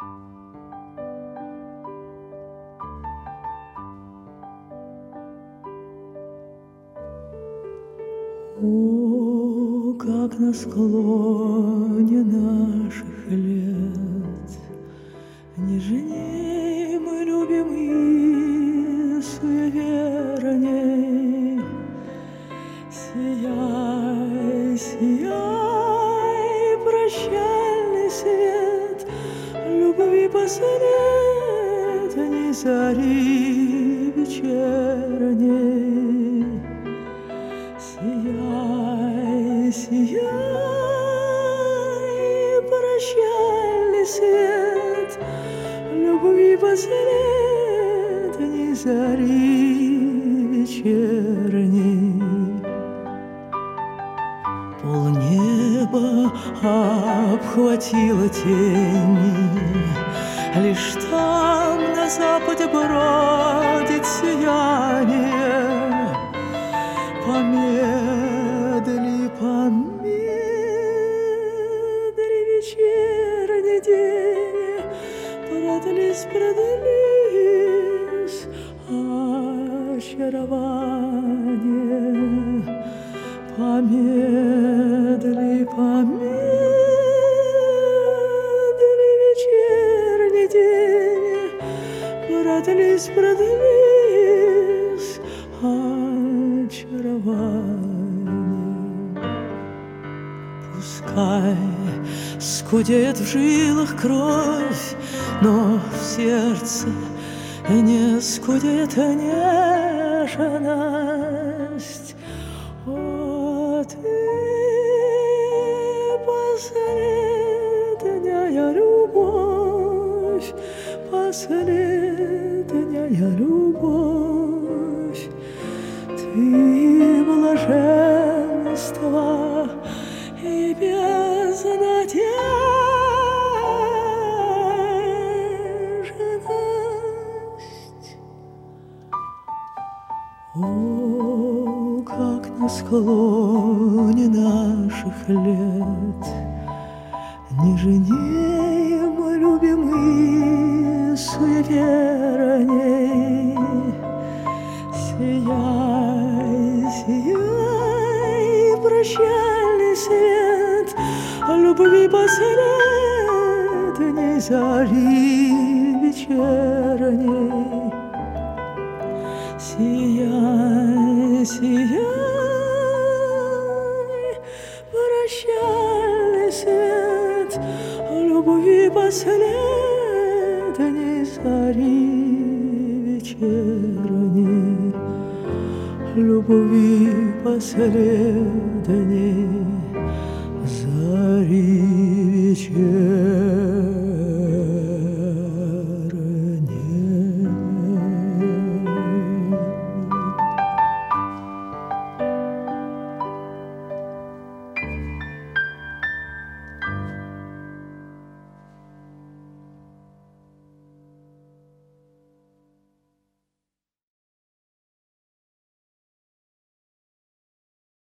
О, как на склоне наших лет нежней мы любимый суеверней. Сияй, сияй, прощальный свет любви последней зари вечерней. Сияй, сияй, прощальный свет любви последней зари вечерней. Полнеба обхватила тень, лишь там на западе бродит сияние. Помедли, помедли, вечерний день, продлись, продлись очарование. Помедли, помедли, вечерний день, продлись, продлись очарование. Пускай скудеет в жилах кровь, но в сердце не скудеет нежность. О, ты последняя любовь, последняя любовь. Ты блаженство и безнадежность. О, как на склоне наших лет нежней мы любимый суеверней. Сияй, сияй, прощальный свет любви последней зари вечерней. Сияй, сияй, прощальный свет любви последней зари вечерней. Любви последней зари вечерней.